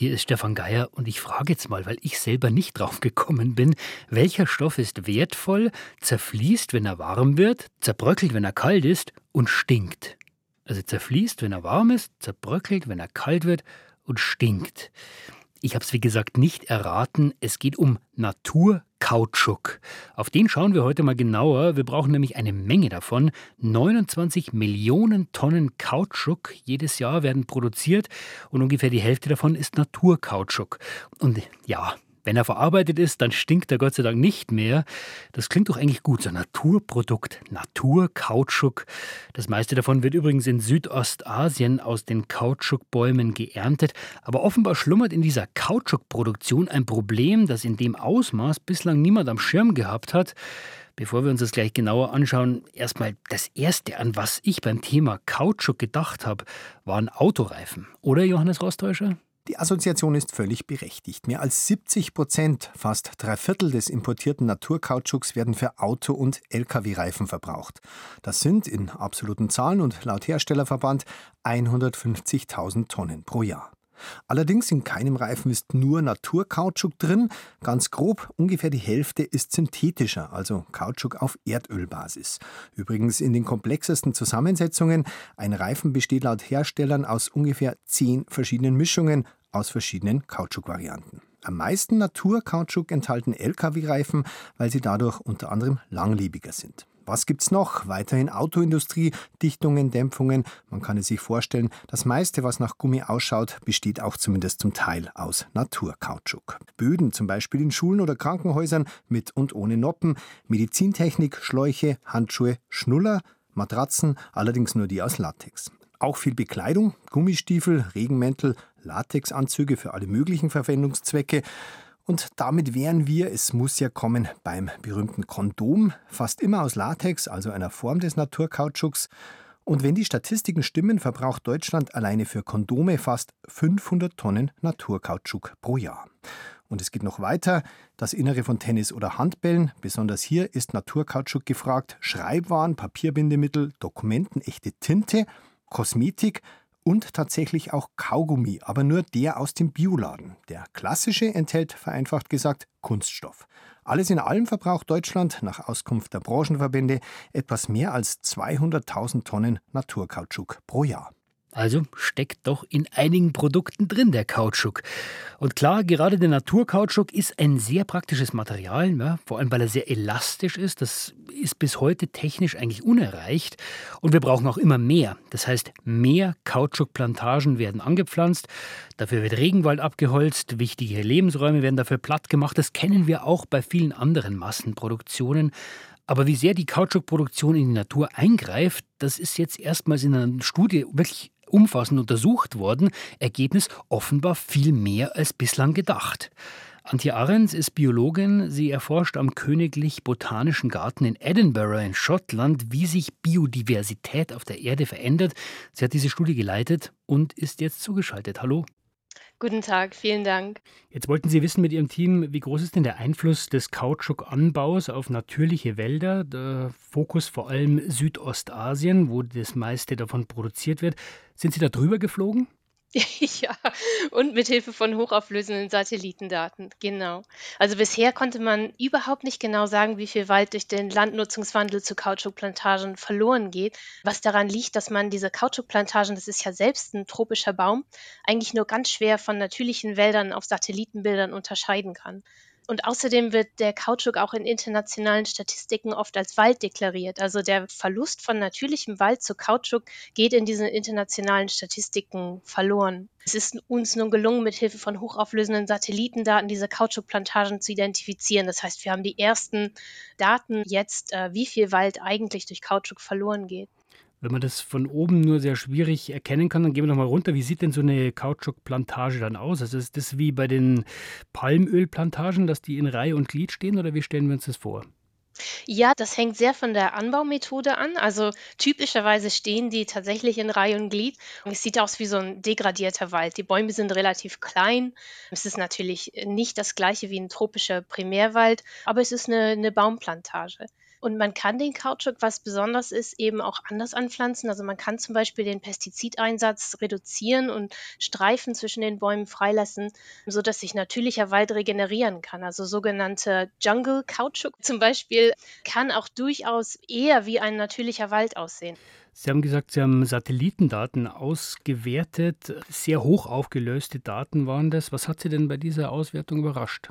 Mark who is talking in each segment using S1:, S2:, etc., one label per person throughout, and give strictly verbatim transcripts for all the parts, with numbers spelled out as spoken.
S1: Hier ist Stefan Geier und ich frage jetzt mal, weil ich selber nicht drauf gekommen bin, welcher Stoff ist wertvoll, zerfließt, wenn er warm wird, zerbröckelt, wenn er kalt ist und stinkt? Also zerfließt, wenn er warm ist, zerbröckelt, wenn er kalt wird und stinkt. Ich habe es wie gesagt nicht erraten, es geht um Naturkautschuk. Auf den schauen wir heute mal genauer. Wir brauchen nämlich eine Menge davon. neunundzwanzig Millionen Tonnen Kautschuk jedes Jahr werden produziert und ungefähr die Hälfte davon ist Naturkautschuk. Und ja, wenn er verarbeitet ist, dann stinkt er Gott sei Dank nicht mehr. Das klingt doch eigentlich gut, so ein Naturprodukt, Naturkautschuk. Das meiste davon wird übrigens in Südostasien aus den Kautschukbäumen geerntet. Aber offenbar schlummert in dieser Kautschukproduktion ein Problem, das in dem Ausmaß bislang niemand am Schirm gehabt hat. Bevor wir uns das gleich genauer anschauen, erstmal das Erste, an was ich beim Thema Kautschuk gedacht habe, waren Autoreifen. Oder, Johannes Rostäuscher?
S2: Die Assoziation ist völlig berechtigt. Mehr als siebzig Prozent, fast drei Viertel des importierten Naturkautschuks werden für Auto- und L K W-Reifen verbraucht. Das sind in absoluten Zahlen und laut Herstellerverband hundertfünfzigtausend Tonnen pro Jahr. Allerdings in keinem Reifen ist nur Naturkautschuk drin. Ganz grob, ungefähr die Hälfte ist synthetischer, also Kautschuk auf Erdölbasis. Übrigens in den komplexesten Zusammensetzungen. Ein Reifen besteht laut Herstellern aus ungefähr zehn verschiedenen Mischungen aus verschiedenen Kautschukwarianten. Am meisten Naturkautschuk enthalten L K W-Reifen, weil sie dadurch unter anderem langlebiger sind. Was gibt's noch? Weiterhin Autoindustrie, Dichtungen, Dämpfungen. Man kann es sich vorstellen, das meiste, was nach Gummi ausschaut, besteht auch zumindest zum Teil aus Naturkautschuk. Böden, zum Beispiel in Schulen oder Krankenhäusern, mit und ohne Noppen. Medizintechnik, Schläuche, Handschuhe, Schnuller, Matratzen, allerdings nur die aus Latex. Auch viel Bekleidung, Gummistiefel, Regenmäntel, Latexanzüge für alle möglichen Verwendungszwecke. Und damit wären wir, es muss ja kommen, beim berühmten Kondom, fast immer aus Latex, also einer Form des Naturkautschuks. Und wenn die Statistiken stimmen, verbraucht Deutschland alleine für Kondome fast fünfhundert Tonnen Naturkautschuk pro Jahr. Und es geht noch weiter, das Innere von Tennis- oder Handbällen, besonders hier ist Naturkautschuk gefragt, Schreibwaren, Papierbindemittel, Dokumenten, echte Tinte, Kosmetik, und tatsächlich auch Kaugummi, aber nur der aus dem Bioladen. Der klassische enthält, vereinfacht gesagt, Kunststoff. Alles in allem verbraucht Deutschland, nach Auskunft der Branchenverbände, etwas mehr als zweihunderttausend Tonnen Naturkautschuk pro Jahr.
S1: Also steckt doch in einigen Produkten drin, der Kautschuk. Und klar, gerade der Naturkautschuk ist ein sehr praktisches Material, ja, vor allem weil er sehr elastisch ist. Das ist bis heute technisch eigentlich unerreicht. Und wir brauchen auch immer mehr. Das heißt, mehr Kautschukplantagen werden angepflanzt. Dafür wird Regenwald abgeholzt, wichtige Lebensräume werden dafür platt gemacht. Das kennen wir auch bei vielen anderen Massenproduktionen. Aber wie sehr die Kautschukproduktion in die Natur eingreift, das ist jetzt erstmals in einer Studie wirklich umfassend untersucht worden. Ergebnis offenbar viel mehr als bislang gedacht. Antje Ahrens ist Biologin. Sie erforscht am Königlich Botanischen Garten in Edinburgh in Schottland, wie sich Biodiversität auf der Erde verändert. Sie hat diese Studie geleitet und ist jetzt zugeschaltet. Hallo.
S3: Guten Tag, vielen Dank.
S1: Jetzt wollten Sie wissen mit Ihrem Team, wie groß ist denn der Einfluss des Kautschukanbaus auf natürliche Wälder? Der Fokus vor allem Südostasien, wo das meiste davon produziert wird. Sind Sie da drüber geflogen?
S3: Ja, und mit Hilfe von hochauflösenden Satellitendaten, genau. Also bisher konnte man überhaupt nicht genau sagen, wie viel Wald durch den Landnutzungswandel zu Kautschukplantagen verloren geht, was daran liegt, dass man diese Kautschukplantagen, das ist ja selbst ein tropischer Baum, eigentlich nur ganz schwer von natürlichen Wäldern auf Satellitenbildern unterscheiden kann. Und außerdem wird der Kautschuk auch in internationalen Statistiken oft als Wald deklariert. Also der Verlust von natürlichem Wald zu Kautschuk geht in diesen internationalen Statistiken verloren. Es ist uns nun gelungen, mit Hilfe von hochauflösenden Satellitendaten diese Kautschukplantagen zu identifizieren. Das heißt, wir haben die ersten Daten jetzt, äh, wie viel Wald eigentlich durch Kautschuk verloren geht.
S1: Wenn man das von oben nur sehr schwierig erkennen kann, dann gehen wir noch mal runter. Wie sieht denn so eine Kautschukplantage dann aus? Also ist das wie bei den Palmölplantagen, dass die in Reihe und Glied stehen, oder wie stellen wir uns das vor?
S3: Ja, das hängt sehr von der Anbaumethode an. Also typischerweise stehen die tatsächlich in Reihe und Glied. Und es sieht aus wie so ein degradierter Wald. Die Bäume sind relativ klein. Es ist natürlich nicht das gleiche wie ein tropischer Primärwald, aber es ist eine, eine Baumplantage. Und man kann den Kautschuk, was besonders ist, eben auch anders anpflanzen. Also man kann zum Beispiel den Pestizideinsatz reduzieren und Streifen zwischen den Bäumen freilassen, sodass sich natürlicher Wald regenerieren kann. Also sogenannte Jungle Kautschuk zum Beispiel kann auch durchaus eher wie ein natürlicher Wald aussehen.
S1: Sie haben gesagt, Sie haben Satellitendaten ausgewertet. Sehr hoch aufgelöste Daten waren das. Was hat Sie denn bei dieser Auswertung überrascht?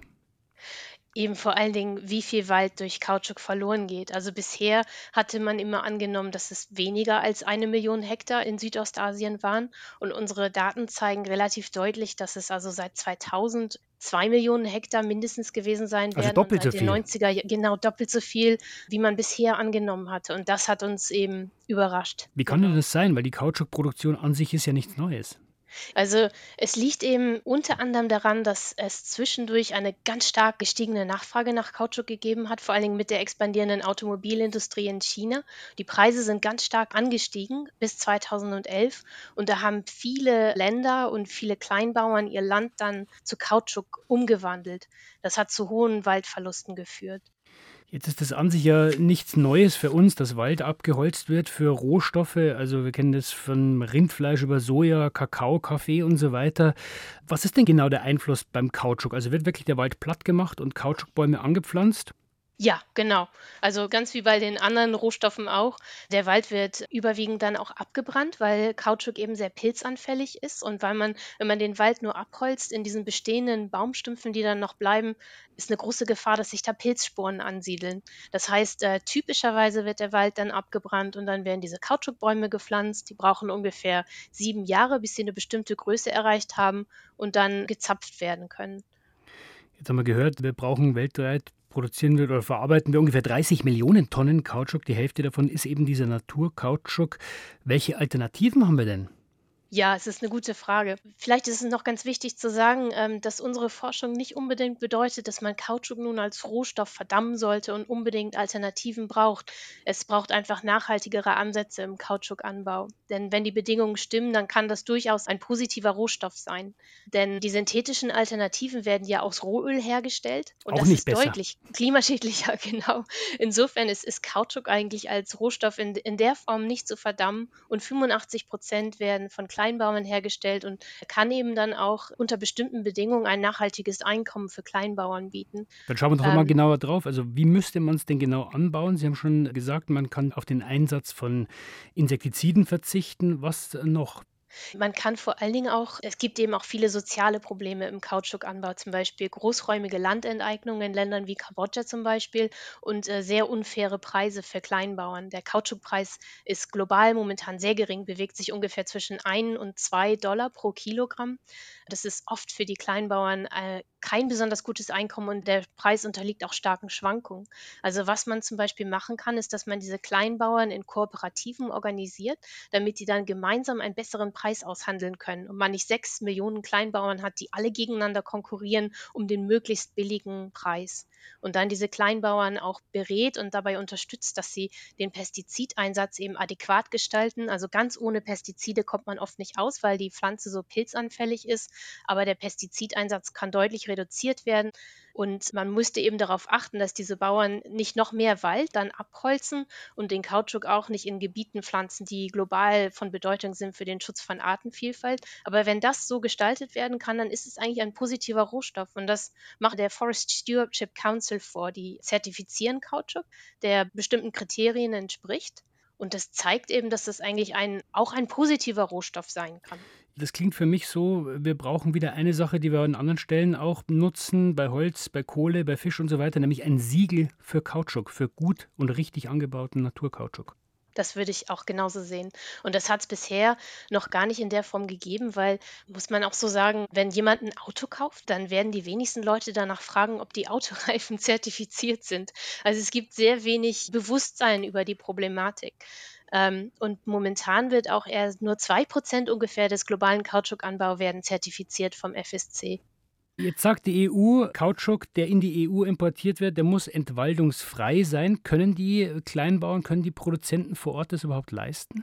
S3: Eben vor allen Dingen, wie viel Wald durch Kautschuk verloren geht. Also bisher hatte man immer angenommen, dass es weniger als eine Million Hektar in Südostasien waren. Und unsere Daten zeigen relativ deutlich, dass es also seit zweitausend zwei Millionen Hektar mindestens gewesen sein
S1: Also
S3: werden und
S1: doppelt so
S3: seit den
S1: viel.
S3: neunziger Jahren genau doppelt so viel, wie man bisher angenommen hatte. Und das hat uns eben überrascht.
S1: Wie kann denn
S3: Genau.
S1: das sein? Weil die Kautschukproduktion an sich ist ja nichts Neues.
S3: Also, es liegt eben unter anderem daran, dass es zwischendurch eine ganz stark gestiegene Nachfrage nach Kautschuk gegeben hat, vor allen Dingen mit der expandierenden Automobilindustrie in China. Die Preise sind ganz stark angestiegen bis zweitausendelf und da haben viele Länder und viele Kleinbauern ihr Land dann zu Kautschuk umgewandelt. Das hat zu hohen Waldverlusten geführt.
S1: Jetzt ist das an sich ja nichts Neues für uns, dass Wald abgeholzt wird für Rohstoffe. Also wir kennen das von Rindfleisch über Soja, Kakao, Kaffee und so weiter. Was ist denn genau der Einfluss beim Kautschuk? Also wird wirklich der Wald platt gemacht und Kautschukbäume angepflanzt?
S3: Ja, genau. Also ganz wie bei den anderen Rohstoffen auch. Der Wald wird überwiegend dann auch abgebrannt, weil Kautschuk eben sehr pilzanfällig ist und weil man, wenn man den Wald nur abholzt, in diesen bestehenden Baumstümpfen, die dann noch bleiben, ist eine große Gefahr, dass sich da Pilzsporen ansiedeln. Das heißt, äh, typischerweise wird der Wald dann abgebrannt und dann werden diese Kautschukbäume gepflanzt. Die brauchen ungefähr sieben Jahre, bis sie eine bestimmte Größe erreicht haben und dann gezapft werden können.
S1: Jetzt haben wir gehört, wir brauchen weltweit, produzieren wir oder verarbeiten wir ungefähr dreißig Millionen Tonnen Kautschuk. Die Hälfte davon ist eben dieser Naturkautschuk. Welche Alternativen haben wir denn?
S3: Ja, es ist eine gute Frage. Vielleicht ist es noch ganz wichtig zu sagen, ähm, dass unsere Forschung nicht unbedingt bedeutet, dass man Kautschuk nun als Rohstoff verdammen sollte und unbedingt Alternativen braucht. Es braucht einfach nachhaltigere Ansätze im Kautschukanbau. Denn wenn die Bedingungen stimmen, dann kann das durchaus ein positiver Rohstoff sein. Denn die synthetischen Alternativen werden ja aus Rohöl hergestellt und
S1: Auch
S3: das
S1: nicht
S3: ist
S1: besser.
S3: deutlich klimaschädlicher, genau. Insofern ist ist Kautschuk eigentlich als Rohstoff in in der Form nicht zu verdammen und fünfundachtzig Prozent werden von Kleinbauern hergestellt und kann eben dann auch unter bestimmten Bedingungen ein nachhaltiges Einkommen für Kleinbauern bieten.
S1: Dann schauen wir doch mal
S3: Ähm
S1: genauer drauf. Also wie müsste man es denn genau anbauen? Sie haben schon gesagt, man kann auf den Einsatz von Insektiziden verzichten. Was noch?
S3: Man kann vor allen Dingen auch es gibt eben auch viele soziale Probleme im Kautschukanbau, zum Beispiel großräumige Landenteignungen in Ländern wie Kambodscha zum Beispiel und, äh, sehr unfaire Preise für Kleinbauern. Der Kautschukpreis ist global momentan sehr gering, bewegt sich ungefähr zwischen ein und zwei Dollar pro Kilogramm. Das ist oft für die Kleinbauern, äh, kein besonders gutes Einkommen und der Preis unterliegt auch starken Schwankungen. Also, was man zum Beispiel machen kann, ist, dass man diese Kleinbauern in Kooperativen organisiert, damit die dann gemeinsam einen besseren Preis aushandeln können und man nicht sechs Millionen Kleinbauern hat, die alle gegeneinander konkurrieren um den möglichst billigen Preis. Und dann diese Kleinbauern auch berät und dabei unterstützt, dass sie den Pestizideinsatz eben adäquat gestalten. Also ganz ohne Pestizide kommt man oft nicht aus, weil die Pflanze so pilzanfällig ist, aber der Pestizideinsatz kann deutlich reduziert werden. Und man müsste eben darauf achten, dass diese Bauern nicht noch mehr Wald dann abholzen und den Kautschuk auch nicht in Gebieten pflanzen, die global von Bedeutung sind für den Schutz von Artenvielfalt. Aber wenn das so gestaltet werden kann, dann ist es eigentlich ein positiver Rohstoff. Und das macht der Forest Stewardship Council vor. Die zertifizieren Kautschuk, der bestimmten Kriterien entspricht. Und das zeigt eben, dass das eigentlich ein, auch ein positiver Rohstoff sein kann.
S1: Das klingt für mich so, wir brauchen wieder eine Sache, die wir an anderen Stellen auch nutzen, bei Holz, bei Kohle, bei Fisch und so weiter, nämlich ein Siegel für Kautschuk, für gut und richtig angebauten Naturkautschuk.
S3: Das würde ich auch genauso sehen. Und das hat es bisher noch gar nicht in der Form gegeben, weil, muss man auch so sagen, wenn jemand ein Auto kauft, dann werden die wenigsten Leute danach fragen, ob die Autoreifen zertifiziert sind. Also, es gibt sehr wenig Bewusstsein über die Problematik. Ähm, und momentan wird auch eher nur zwei Prozent ungefähr des globalen Kautschukanbau werden zertifiziert vom F S C.
S1: Jetzt sagt die E U, Kautschuk, der in die E U importiert wird, der muss entwaldungsfrei sein. Können die Kleinbauern, können die Produzenten vor Ort das überhaupt leisten?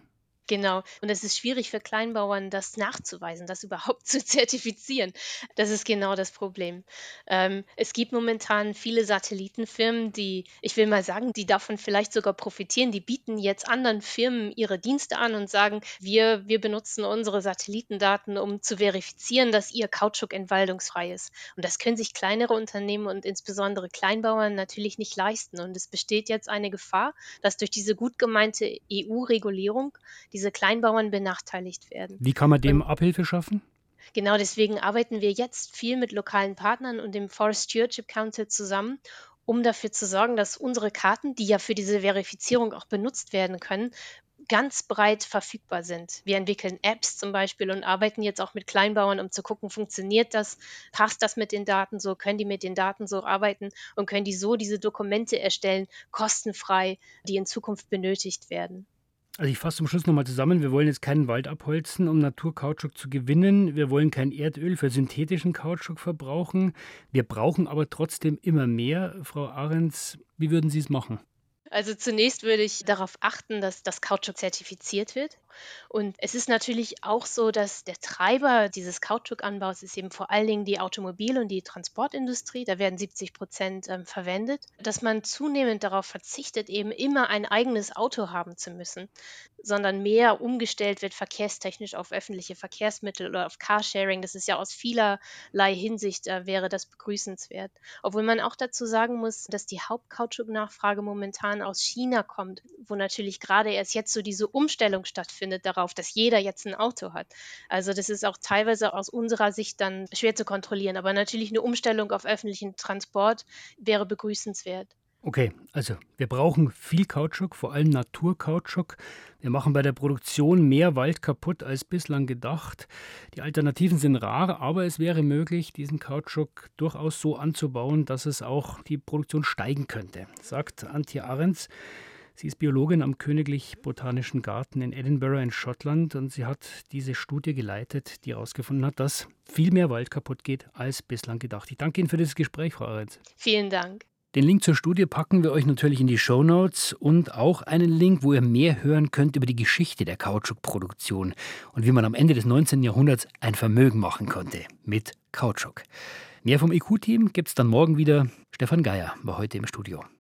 S3: Genau. Und es ist schwierig für Kleinbauern, das nachzuweisen, das überhaupt zu zertifizieren. Das ist genau das Problem. Ähm, es gibt momentan viele Satellitenfirmen, die, ich will mal sagen, die davon vielleicht sogar profitieren. Die bieten jetzt anderen Firmen ihre Dienste an und sagen, wir, wir benutzen unsere Satellitendaten, um zu verifizieren, dass ihr Kautschuk entwaldungsfrei ist. Und das können sich kleinere Unternehmen und insbesondere Kleinbauern natürlich nicht leisten. Und es besteht jetzt eine Gefahr, dass durch diese gut gemeinte E U-Regulierung diese Kleinbauern benachteiligt werden.
S1: Wie kann man dem
S3: Und
S1: Abhilfe schaffen?
S3: genau deswegen arbeiten wir jetzt viel mit lokalen Partnern und dem Forest Stewardship Council zusammen, um dafür zu sorgen, dass unsere Karten, die ja für diese Verifizierung auch benutzt werden können, ganz breit verfügbar sind. Wir entwickeln Apps zum Beispiel und arbeiten jetzt auch mit Kleinbauern, um zu gucken, funktioniert das, passt das mit den Daten so, können die mit den Daten so arbeiten und können die so diese Dokumente erstellen, kostenfrei, die in Zukunft benötigt werden.
S1: Also ich fasse zum Schluss nochmal zusammen. Wir wollen jetzt keinen Wald abholzen, um Naturkautschuk zu gewinnen. Wir wollen kein Erdöl für synthetischen Kautschuk verbrauchen. Wir brauchen aber trotzdem immer mehr. Frau Ahrens, wie würden Sie es machen?
S3: Also zunächst würde ich darauf achten, dass das Kautschuk zertifiziert wird. Und es ist natürlich auch so, dass der Treiber dieses Kautschukanbaus ist eben vor allen Dingen die Automobil- und die Transportindustrie. Da werden siebzig Prozent ähm, verwendet. Dass man zunehmend darauf verzichtet, eben immer ein eigenes Auto haben zu müssen, sondern mehr umgestellt wird verkehrstechnisch auf öffentliche Verkehrsmittel oder auf Carsharing. Das ist ja aus vielerlei Hinsicht äh, wäre das begrüßenswert. Obwohl man auch dazu sagen muss, dass die Hauptkautschuknachfrage momentan aus China kommt, wo natürlich gerade erst jetzt so diese Umstellung stattfindet darauf, dass jeder jetzt ein Auto hat. Also das ist auch teilweise aus unserer Sicht dann schwer zu kontrollieren. Aber natürlich eine Umstellung auf öffentlichen Transport wäre begrüßenswert.
S1: Okay, also wir brauchen viel Kautschuk, vor allem Naturkautschuk. Wir machen bei der Produktion mehr Wald kaputt als bislang gedacht. Die Alternativen sind rar, aber es wäre möglich, diesen Kautschuk durchaus so anzubauen, dass es auch die Produktion steigen könnte, sagt Antje Ahrens. Sie ist Biologin am Königlich Botanischen Garten in Edinburgh in Schottland und sie hat diese Studie geleitet, die herausgefunden hat, dass viel mehr Wald kaputt geht als bislang gedacht. Ich danke Ihnen für dieses Gespräch, Frau Ahrens.
S3: Vielen Dank.
S1: Den Link zur Studie packen wir euch natürlich in die Shownotes und auch einen Link, wo ihr mehr hören könnt über die Geschichte der Kautschukproduktion und wie man am Ende des neunzehnten Jahrhunderts ein Vermögen machen konnte mit Kautschuk. Mehr vom I Q-Team gibt's dann morgen wieder. Stefan Geier war heute im Studio.